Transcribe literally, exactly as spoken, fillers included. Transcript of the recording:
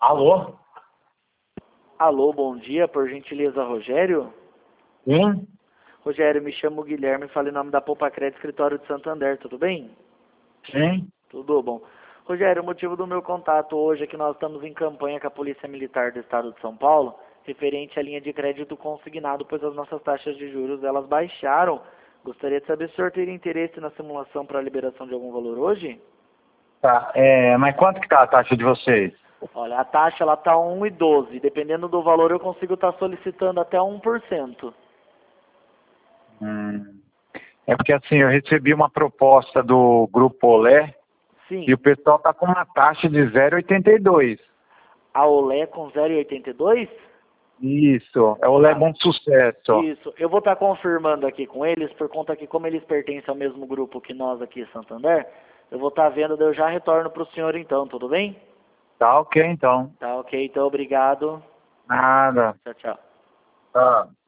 Alô? Alô, bom dia, por gentileza, Rogério? Sim? Rogério, me chamo Guilherme, falo em nome da Poupa Crédito Escritório de Santander, tudo bem? Sim? Tudo bom. Rogério, o motivo do meu contato hoje é que nós estamos em campanha com a Polícia Militar do Estado de São Paulo, referente à linha de crédito consignado, pois as nossas taxas de juros, elas baixaram. Gostaria de saber se o senhor teria interesse na simulação para a liberação de algum valor hoje? Tá, é, mas quanto que tá a taxa de vocês? Olha, a taxa ela está um vírgula doze. Dependendo do valor, eu consigo estar solicitando até um por cento. Hum, é porque assim, eu recebi uma proposta do Grupo Olé Sim. e o pessoal tá com uma taxa de zero vírgula oitenta e dois. A Olé com zero vírgula oitenta e dois? Isso, é o Olé Ah, Bom Sucesso. isso. Eu vou estar confirmando aqui com eles, por conta que como eles pertencem ao mesmo grupo que nós aqui em Santander, eu vou estar vendo, daí eu já retorno para o senhor então, tudo bem? Tá ok então. Tá ok, então obrigado. Nada. Tchau, tchau. Tá.